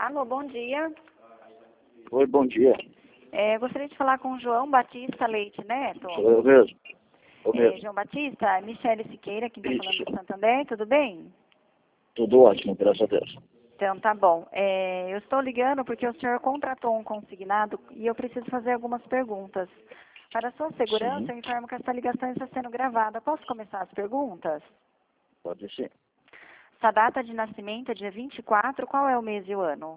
Alô, bom dia. Oi, bom dia. Gostaria de falar com o João Batista Leite Neto. Sou eu mesmo. Eu mesmo. João Batista, Michele Siqueira, quem está falando Isso. do Santander, tudo bem? Tudo ótimo, graças a Deus. Então, tá bom. Eu estou ligando porque o senhor contratou um consignado e eu preciso fazer algumas perguntas. Para a sua segurança, Sim. eu informo que essa ligação está sendo gravada. Posso começar as perguntas? Pode ser. Sua data de nascimento é dia 24, qual é o mês e o ano?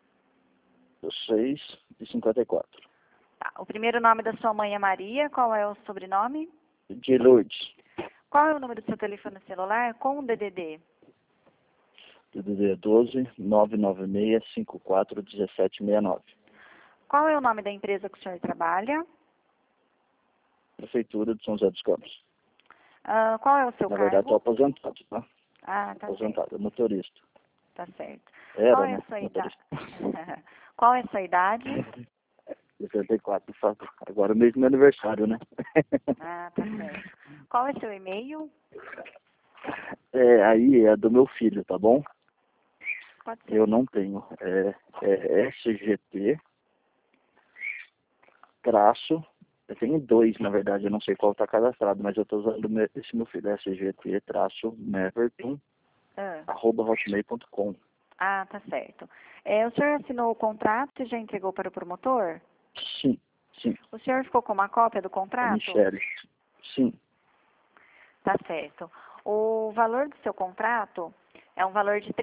6/54. Tá. O primeiro nome da sua mãe é Maria, qual é o sobrenome? De Lourdes. Qual é o número do seu telefone celular com o DDD? DDD 12 996 54 1769. Qual é o nome da empresa que o senhor trabalha? Prefeitura de São José dos Campos. Qual é o seu Na verdade, estou cargo? aposentado, tá? Ah, tá Aposentado, motorista. certo. Tá certo. Era, Qual é né? a sua idade? Motorista. Qual é a sua idade? 64, fato. Agora mês do meu aniversário, né? Ah, tá certo. Qual é seu e-mail? Aí é do meu filho, tá bom? Pode ser. Eu não tenho. É SGT traço. Eu tenho dois, na verdade, eu não sei qual está cadastrado, mas eu estou usando esse meu filho, SGT traço Neverton, @hotmail.com. Ah, tá certo. O senhor assinou o contrato e já entregou para o promotor? Sim, sim. O senhor ficou com uma cópia do A contrato? Michele. Sim. Tá certo. O valor do seu contrato é um valor de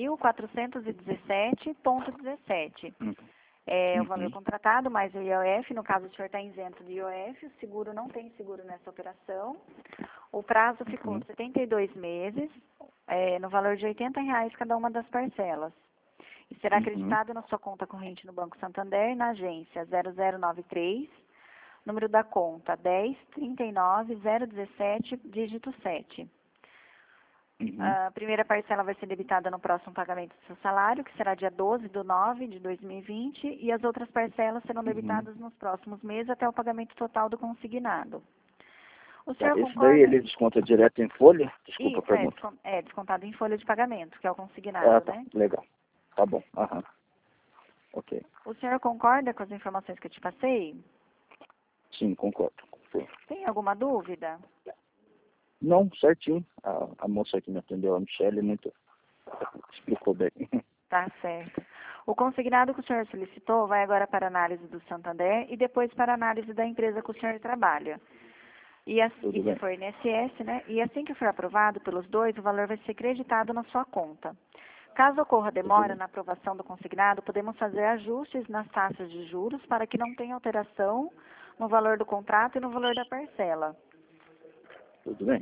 3.417,17. É o valor contratado, mais o IOF. No caso, o senhor está isento de IOF. O seguro não tem seguro nessa operação. O prazo ficou 72 meses, no valor de R$80 cada uma das parcelas. E será acreditado na sua conta corrente no Banco Santander, na agência 0093, número da conta 10.39.017, dígito 7. A primeira parcela vai ser debitada no próximo pagamento do seu salário, que será dia 12/9/2020, e as outras parcelas serão debitadas nos próximos meses até o pagamento total do consignado. O senhor Esse concorda? daí ele desconta direto em folha? Desculpa a Isso, pergunta. descontado em folha de pagamento, que é o consignado, Tá. né? Legal. Tá bom. Ok. O senhor concorda com as informações que eu te passei? Sim, concordo. Sim. Tem alguma dúvida? Não, certinho. A moça que me atendeu, a Michele, explicou bem. Tá certo. O consignado que o senhor solicitou vai agora para a análise do Santander e depois para a análise da empresa que o senhor trabalha. E Tudo se bem. for INSS, né? E assim que for aprovado pelos dois, o valor vai ser creditado na sua conta. Caso ocorra demora na aprovação do consignado, podemos fazer ajustes nas taxas de juros para que não tenha alteração no valor do contrato e no valor da parcela. Tudo bem.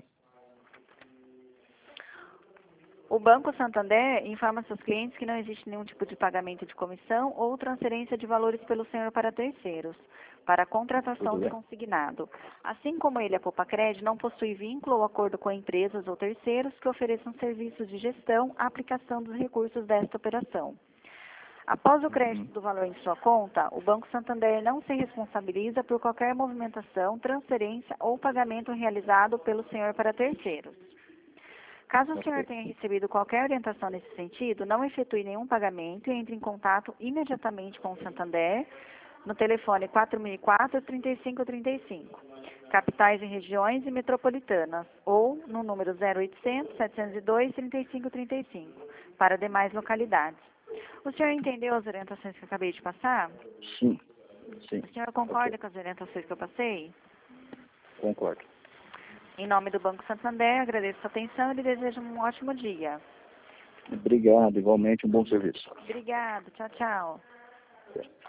O Banco Santander informa seus clientes que não existe nenhum tipo de pagamento de comissão ou transferência de valores pelo senhor para terceiros, para a contratação do consignado. Assim como ele, a Popacred, não possui vínculo ou acordo com empresas ou terceiros que ofereçam serviços de gestão à aplicação dos recursos desta operação. Após o crédito do valor em sua conta, o Banco Santander não se responsabiliza por qualquer movimentação, transferência ou pagamento realizado pelo senhor para terceiros. Caso o senhor tenha recebido qualquer orientação nesse sentido, não efetue nenhum pagamento e entre em contato imediatamente com o Santander no telefone 4004-3535, capitais e regiões e metropolitanas, ou no número 0800-702-3535, para demais localidades. O senhor entendeu as orientações que eu acabei de passar? Sim. Sim. O senhor concorda com as orientações que eu passei? Concordo. Em nome do Banco Santander, agradeço a sua atenção e lhe desejo um ótimo dia. Obrigado, igualmente, um bom serviço. Obrigado, tchau, tchau.